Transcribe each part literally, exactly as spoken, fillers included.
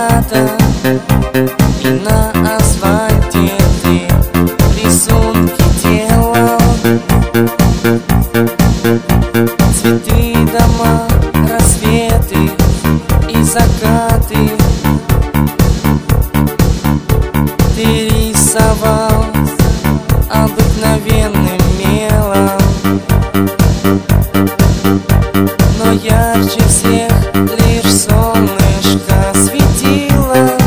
заката, и на асфальте ты рисунки делал. Цветы, дома, рассветы и закаты ты рисовал обыкновенным мелом, но ярче всех лишь солнышко светило.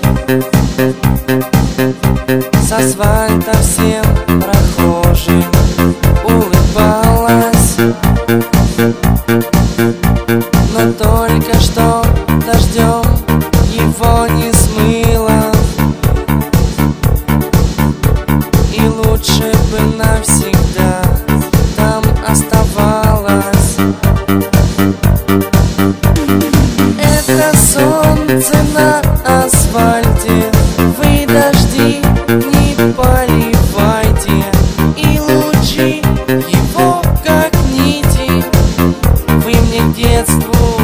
С асфальта всем прохожим улыбалась, но только что дождем его не смыло. И лучше бы навсегда там оставалось. Это солнце на асфальте, вы дожди не поливайте, и лучи его как нити вы мне к детству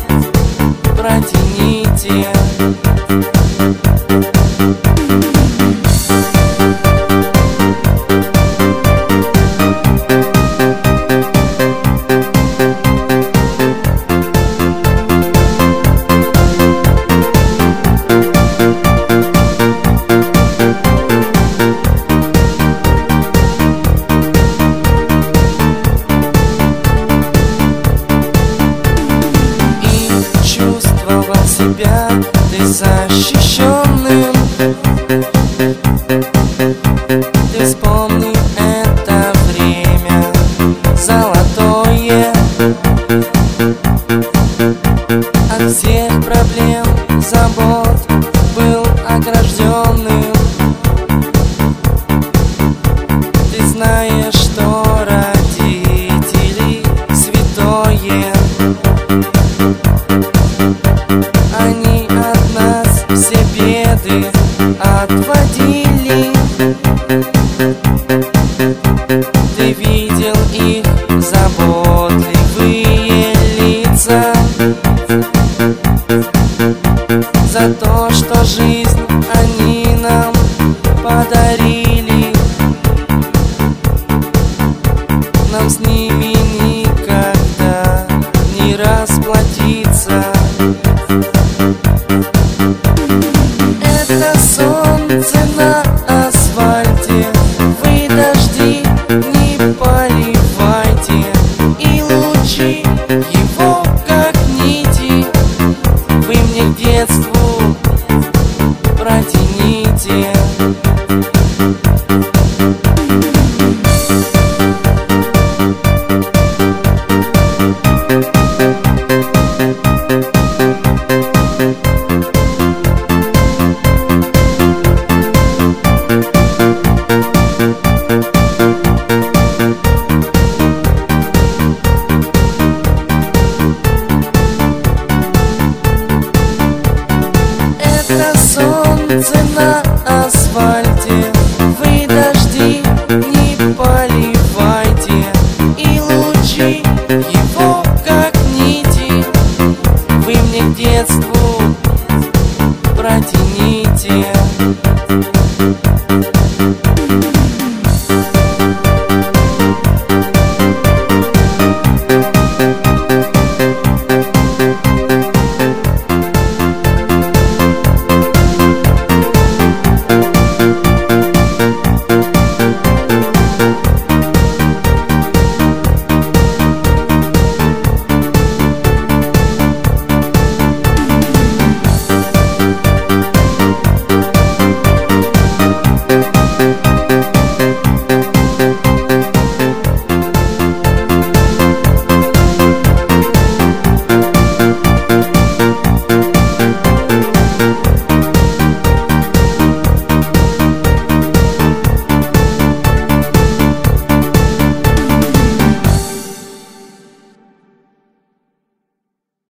протяните. Себя ты защищенным. Ты вспомни это время золотое, от всех проблем, забот был огражденным. Ты знаешь, что родители святое, они от нас все беды отводили. Ты видел их заботливые лица, за то, что жизнь они нам подарили. Нам с ними никогда не расплатиться. Это солнце на асфальте, вы дожди не поливайте, и лучи его как нити вы мне к детству протяните. Это солнце на асфальте,